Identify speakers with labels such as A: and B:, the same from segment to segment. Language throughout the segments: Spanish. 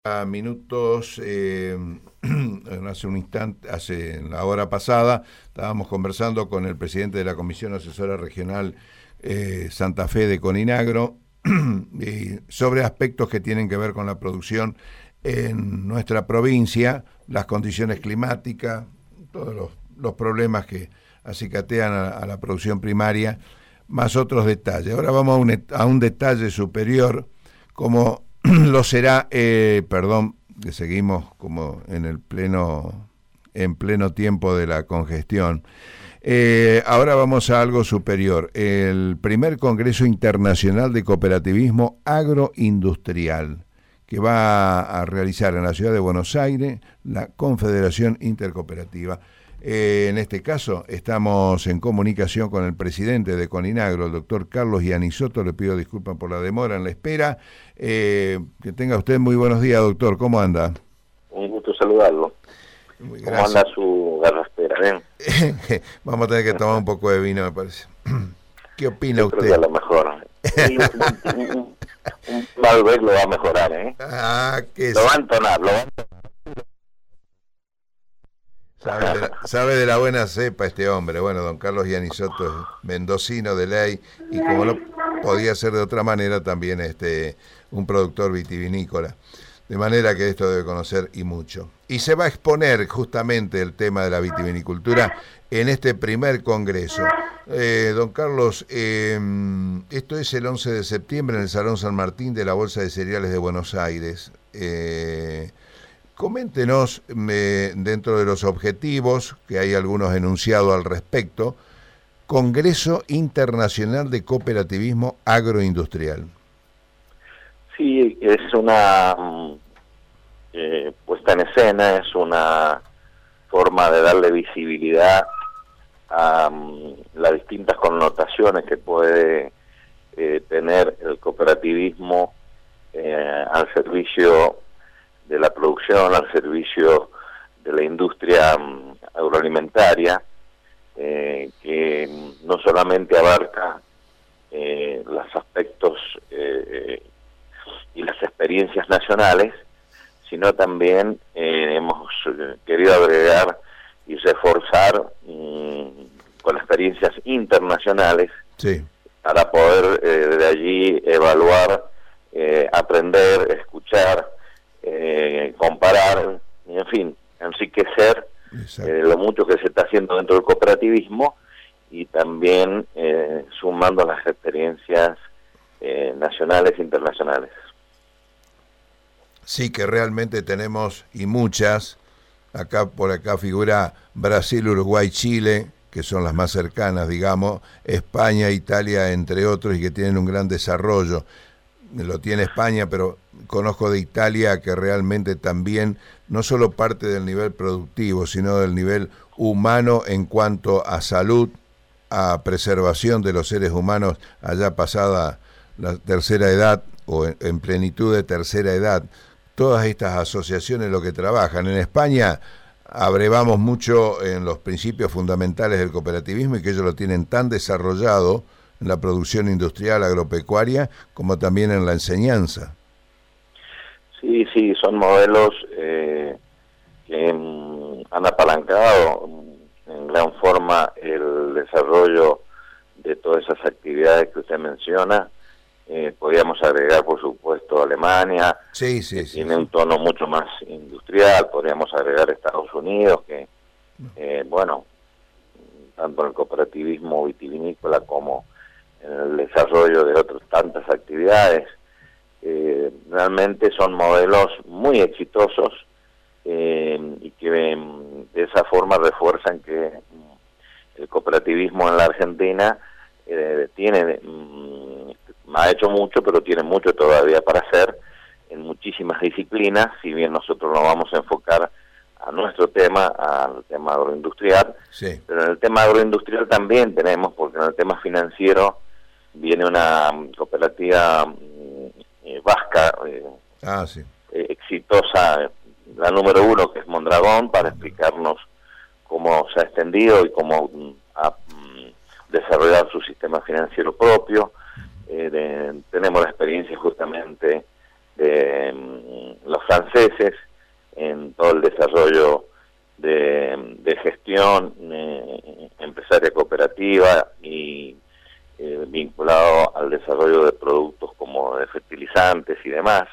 A: A minutos, hace un instante, la hora pasada, estábamos conversando con el presidente de la Comisión Asesora Regional Santa Fe de Coninagro sobre aspectos que tienen que ver con la producción en nuestra provincia, las condiciones climáticas, todos los problemas que acicatean a la producción primaria, más otros detalles. Ahora vamos a un detalle superior, como lo será, perdón, que seguimos como en pleno tiempo de la congestión. Ahora vamos a algo superior. El primer Congreso Internacional de Cooperativismo Agroindustrial, que va a realizar en la ciudad de Buenos Aires la Confederación Intercooperativa. En este caso estamos en comunicación con el presidente de Coninagro, el doctor Carlos Iannisotto. Le pido disculpas por la demora en la espera. Que tenga usted muy buenos días, doctor. ¿Cómo anda?
B: Un gusto saludarlo. ¿Cómo anda su garraspera?
A: Vamos a tener que tomar un poco de vino, me parece. ¿Qué opina usted?
B: Creo que a lo mejor un Malbec lo va a mejorar, ¿eh? Lo va a entonar,
A: Sabe de la buena cepa este hombre. Bueno, don Carlos Iannisotto es mendocino de ley y como no podía ser de otra manera, también un productor vitivinícola. De manera que esto debe conocer y mucho. Y se va a exponer justamente el tema de la vitivinicultura en este primer congreso. Don Carlos, esto es el 11 de septiembre en el Salón San Martín de la Bolsa de Cereales de Buenos Aires. Coméntenos, dentro de los objetivos, que hay algunos enunciados al respecto, Congreso Internacional de Cooperativismo Agroindustrial.
B: Sí, es una puesta en escena, es una forma de darle visibilidad a las distintas connotaciones que puede tener el cooperativismo al servicio de la producción, al servicio de la industria agroalimentaria, que no solamente abarca los aspectos y las experiencias nacionales, sino también hemos querido agregar y reforzar con experiencias internacionales, sí, para poder de allí evaluar, aprender, escuchar, comparar, en fin, enriquecer lo mucho que se está haciendo dentro del cooperativismo y también sumando las experiencias nacionales e internacionales.
A: Sí, que realmente tenemos, y muchas, por acá figura Brasil, Uruguay, Chile, que son las más cercanas, digamos, España, Italia, entre otros, y que tienen un gran desarrollo. Lo tiene España, pero conozco de Italia que realmente también, no solo parte del nivel productivo, sino del nivel humano en cuanto a salud, a preservación de los seres humanos allá pasada la tercera edad o en plenitud de tercera edad. Todas estas asociaciones lo que trabajan. En España abrevamos mucho en los principios fundamentales del cooperativismo y que ellos lo tienen tan desarrollado en la producción industrial agropecuaria como también en la enseñanza.
B: Sí, son modelos que han apalancado en gran forma el desarrollo de todas esas actividades que usted menciona. Podríamos agregar, por supuesto, Alemania,
A: sí,
B: tiene un tono mucho más industrial. Podríamos agregar Estados Unidos, que, bueno, tanto en el cooperativismo vitivinícola como en el desarrollo de otras tantas actividades, realmente son modelos muy exitosos y que de esa forma refuerzan que el cooperativismo en la Argentina ha hecho mucho, pero tiene mucho todavía para hacer en muchísimas disciplinas. Si bien nosotros nos vamos a enfocar a nuestro tema, al tema agroindustrial, sí, pero en el tema agroindustrial también tenemos, porque en el tema financiero viene una cooperativa vasca
A: sí,
B: exitosa, la número 1, que es Mondragón, para explicarnos cómo se ha extendido y cómo ha desarrollado su sistema financiero propio. Tenemos la experiencia justamente de los franceses en todo el desarrollo de gestión empresaria cooperativa y vinculado al desarrollo de productos como de fertilizantes y demás,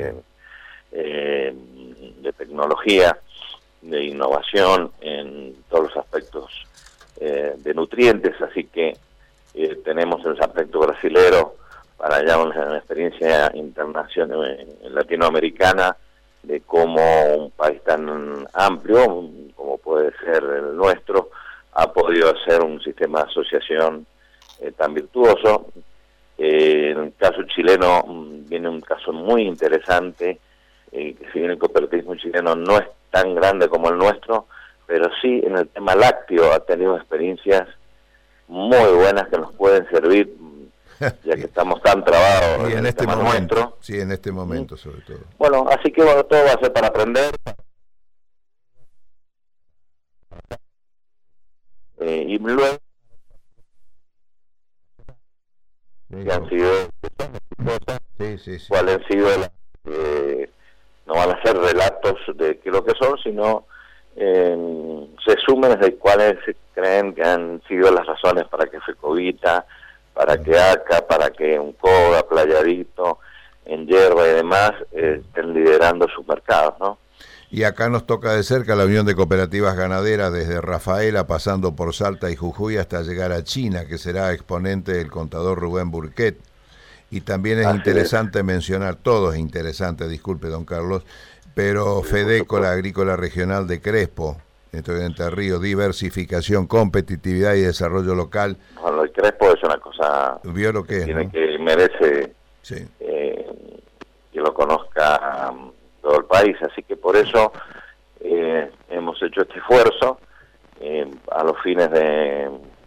B: de tecnología, de innovación en todos los aspectos de nutrientes, así que tenemos el aspecto brasilero para allá una experiencia internacional latinoamericana de cómo un país tan amplio como puede ser el nuestro ha podido hacer un sistema de asociación tan virtuoso. En el caso chileno viene un caso muy interesante, que si bien el cooperativismo chileno no es tan grande como el nuestro, pero sí en el tema lácteo ha tenido experiencias muy buenas que nos pueden servir, ya que estamos tan trabados
A: y en este
B: tema
A: momento
B: nuestro.
A: Sí, en este momento sobre todo.
B: Bueno, así que bueno, todo va a ser para aprender. Y luego que han sido cuáles han sido no van a ser relatos de qué lo que son, sino resúmenes de cuáles se creen que han sido las razones para que Fecovita, para que ACA, para que Uncoga, Playadito, en Yerba y demás estén liderando sus mercados, ¿no?
A: Y acá nos toca de cerca la Unión de Cooperativas Ganaderas desde Rafaela, pasando por Salta y Jujuy hasta llegar a China, que será exponente del contador Rubén Burquet. Y también es interesante mencionar, todo es interesante, disculpe don Carlos, pero Fedeco, la agrícola regional de Crespo, esto de Entre Ríos, diversificación, competitividad y desarrollo local.
B: Bueno, el Crespo es una cosa
A: ¿vio lo que es,
B: tiene
A: ¿no?
B: que merece que lo conozca todo el país, así que por eso hemos hecho este esfuerzo a los fines de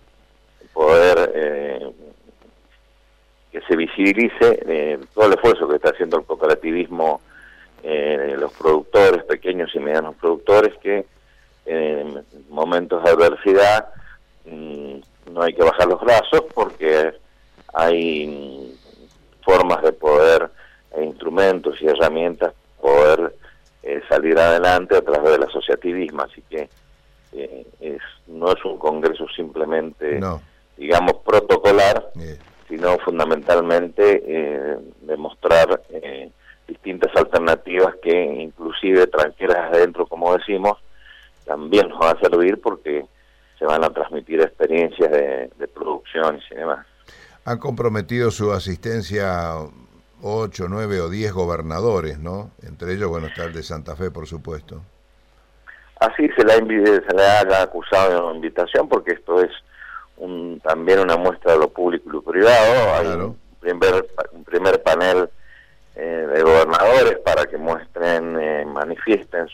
B: poder que se visibilice todo el esfuerzo que está haciendo el cooperativismo, los productores, pequeños y medianos productores, que en momentos de adversidad no hay que bajar los brazos, porque hay formas de poder, instrumentos y herramientas poder salir adelante a través del asociativismo, así que no es un congreso simplemente, digamos, protocolar, sino fundamentalmente demostrar distintas alternativas que inclusive tranqueras adentro, como decimos, también nos van a servir porque se van a transmitir experiencias de producción y demás.
A: Han comprometido su asistencia 8, 9 o 10 gobernadores, ¿no? Entre ellos, bueno, está el de Santa Fe, por supuesto.
B: Así se le ha acusado de invitación, porque esto es también una muestra de lo público y lo privado.
A: Claro.
B: Hay un primer panel de gobernadores para que muestren, manifiesten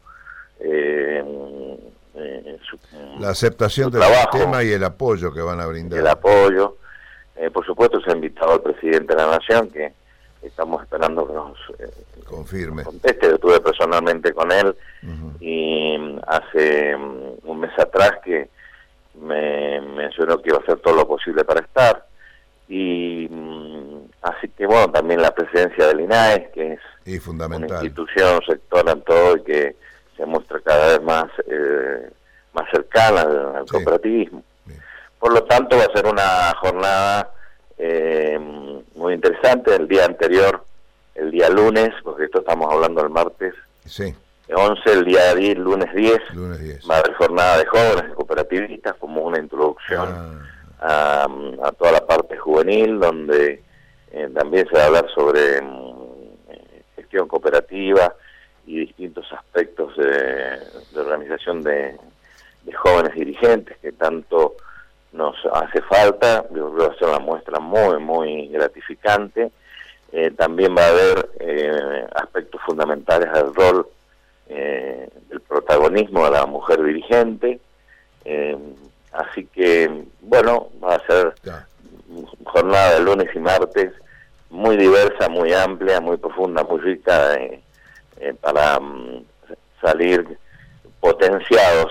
A: la aceptación del
B: trabajo,
A: sistema y el apoyo que van a brindar.
B: El apoyo. Por supuesto, se ha invitado al presidente de la Nación, que estamos esperando que nos
A: confirme.
B: Conteste. Yo estuve personalmente con él y hace un mes atrás que me mencionó que iba a hacer todo lo posible para estar. Y así que bueno, también la presidencia del INAES, que es
A: fundamental,
B: una institución, sector en todo, y que se muestra cada vez más cercana al cooperativismo. Por lo tanto, va a ser una jornada muy interesante. El día anterior, el día lunes, porque esto estamos hablando el martes 11, el día 10, lunes 10, va a haber jornada de jóvenes cooperativistas como una introducción a toda la parte juvenil, donde también se va a hablar sobre gestión cooperativa y distintos aspectos de organización de jóvenes dirigentes que tanto nos hace falta. Yo creo que va a ser una muestra muy, muy gratificante. También va a haber aspectos fundamentales del rol del protagonismo de la mujer dirigente. Así que, bueno, va a ser jornada de lunes y martes muy diversa, muy amplia, muy profunda, muy rica, para salir potenciados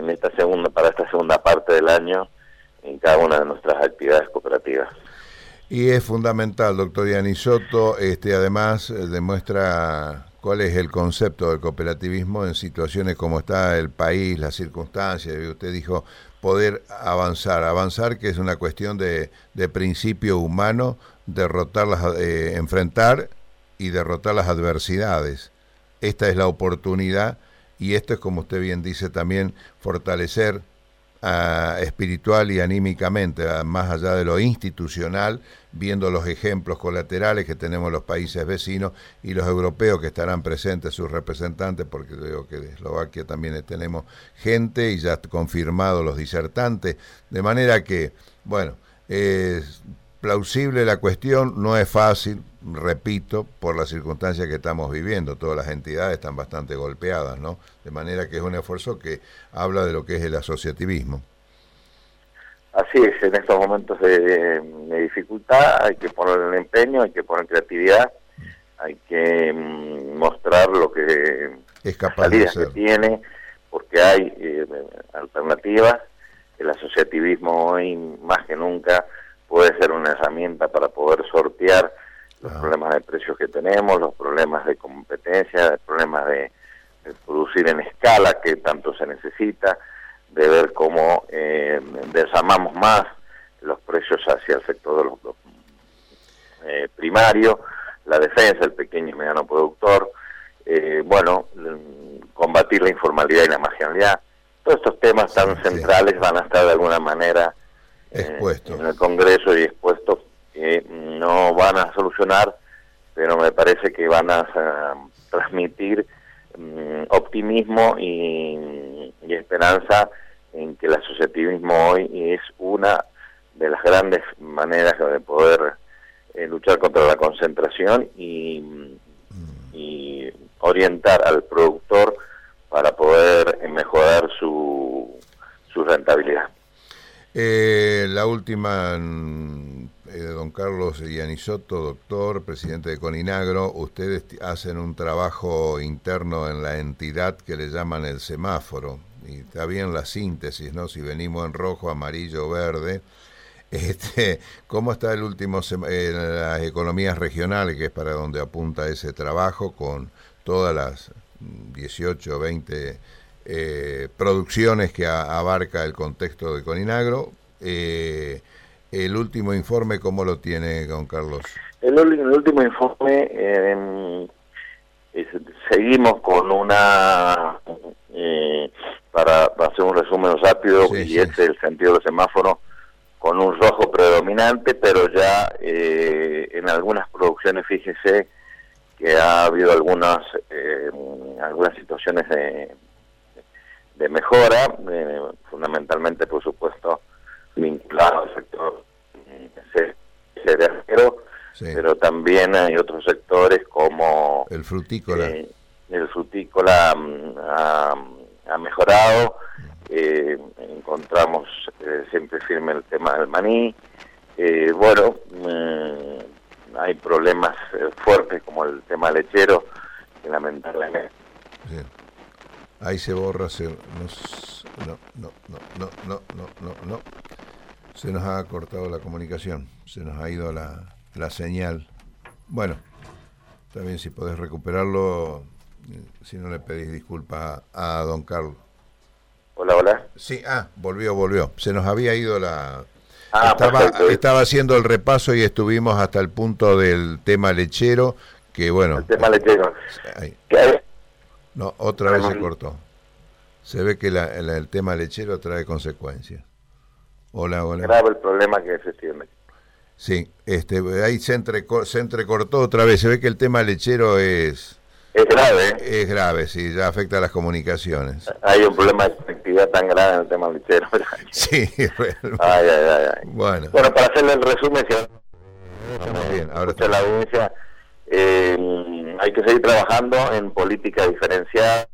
B: para esta segunda parte del año en cada una de nuestras actividades cooperativas.
A: Y es fundamental, doctor Iannisotto, además demuestra cuál es el concepto del cooperativismo en situaciones como está el país, las circunstancias. Usted dijo poder avanzar que es una cuestión de principio humano, enfrentar y derrotar las adversidades. Esta es la oportunidad y esto es, como usted bien dice, también fortalecer espiritual y anímicamente, más allá de lo institucional, viendo los ejemplos colaterales que tenemos los países vecinos y los europeos que estarán presentes, sus representantes, porque veo que de Eslovaquia también tenemos gente y ya confirmados los disertantes, de manera que, bueno, es plausible la cuestión, no es fácil, repito, por las circunstancias que estamos viviendo, todas las entidades están bastante golpeadas, ¿no? De manera que es un esfuerzo que habla de lo que es el asociativismo.
B: Así es, en estos momentos de dificultad hay que poner el empeño, hay que poner creatividad, hay que mostrar lo que
A: es capaz de hacer.
B: Que tiene, porque hay alternativas. El asociativismo hoy más que nunca puede ser una herramienta para poder sortear los problemas de precios que tenemos, los problemas de competencia, los problemas de producir en escala que tanto se necesita, de ver cómo desarmamos más los precios hacia el sector de los primario, la defensa, el pequeño y mediano productor, combatir la informalidad y la marginalidad. Todos estos temas tan centrales van a estar de alguna manera expuestos en el Congreso y expuestos, que no van a solucionar, pero me parece que van a transmitir optimismo y esperanza en que el asociativismo hoy es una de las grandes maneras de poder luchar contra la concentración y orientar al productor para poder mejorar su rentabilidad.
A: La última, don Carlos Iannisotto, doctor, presidente de Coninagro, ustedes hacen un trabajo interno en la entidad que le llaman el semáforo, y está bien la síntesis, ¿no? Si venimos en rojo, amarillo, verde. ¿Cómo está el último en las economías regionales, que es para donde apunta ese trabajo, con todas las 18 o 20 producciones que abarca el contexto de Coninagro? El último informe, ¿cómo lo tiene, don Carlos?
B: El último informe, seguimos con una, para hacer un resumen rápido, y es el sentido del semáforo, con un rojo predominante, pero ya en algunas producciones, fíjese que ha habido algunas situaciones de mejora, fundamentalmente, por supuesto, vinculado al sector cerealero, pero también hay otros sectores como
A: el frutícola.
B: El frutícola ha mejorado, encontramos siempre firme el tema del maní, hay problemas fuertes como el tema lechero, que lamentablemente...
A: Sí. Ahí se borra, no. Se nos ha cortado la comunicación, se nos ha ido la señal. Bueno, también si podés recuperarlo, si no le pedís disculpas a don Carlos.
B: Hola.
A: Sí, volvió. Se nos había ido la... Estaba haciendo el repaso y estuvimos hasta el punto del tema lechero, que bueno...
B: El tema lechero.
A: No, otra vez se cortó. Se ve que el tema lechero trae consecuencias. Hola.
B: Grave el problema que se tiene.
A: Sí, ahí se entrecortó otra vez. Se ve que el tema lechero es
B: grave.
A: Es grave, sí, ya afecta a las comunicaciones.
B: Hay un problema de conectividad tan grave en el tema lechero.
A: Sí,
B: ay.
A: Bueno,
B: para hacerle el resumen,
A: estamos bien. Ahora
B: la audiencia, hay que seguir trabajando en política diferenciada,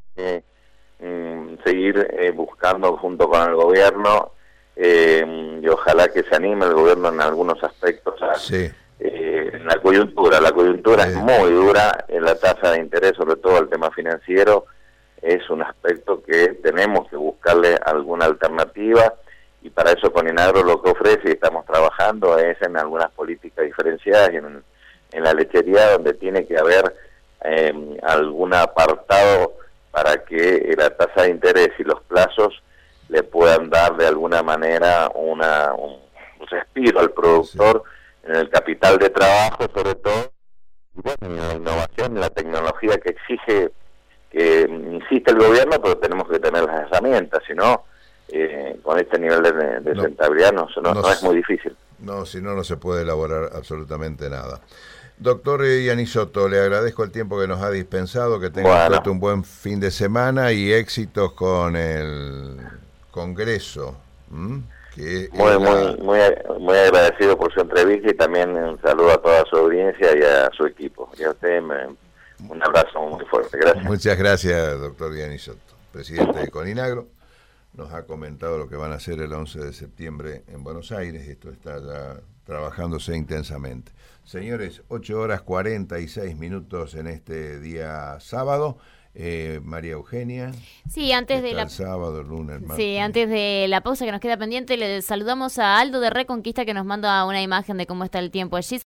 B: seguir buscando junto con el gobierno, y ojalá que se anime el gobierno en algunos aspectos en la coyuntura. La coyuntura es muy dura, en la tasa de interés, sobre todo el tema financiero, es un aspecto que tenemos que buscarle alguna alternativa y para eso Coninagro lo que ofrece y estamos trabajando es en algunas políticas diferenciadas, en la lechería, donde tiene que haber algún apartado para que la tasa de interés y los plazos le puedan dar de alguna manera un respiro al productor, sí, en el capital de trabajo sobre todo, y bueno, en la innovación, en la tecnología que exige, que insiste el gobierno, pero tenemos que tener las herramientas, si no, con este nivel de rentabilidad no es muy difícil.
A: No, si no, no se puede elaborar absolutamente nada. Doctor Iannisotto, le agradezco el tiempo que nos ha dispensado, que tenga un buen fin de semana y éxitos con el Congreso.
B: Muy agradecido por su entrevista y también un saludo a toda su audiencia y a su equipo. Y a usted un abrazo muy fuerte. Gracias.
A: Muchas gracias, doctor Iannisotto, presidente de Coninagro. Nos ha comentado lo que van a hacer el 11 de septiembre en Buenos Aires. Esto está ya trabajándose intensamente. Señores, 8:46 en este día sábado. María Eugenia.
C: Sí, antes de la
A: sábado, lunes, martes.
C: Sí, antes de la pausa que nos queda pendiente, le saludamos a Aldo de Reconquista, que nos manda una imagen de cómo está el tiempo allí.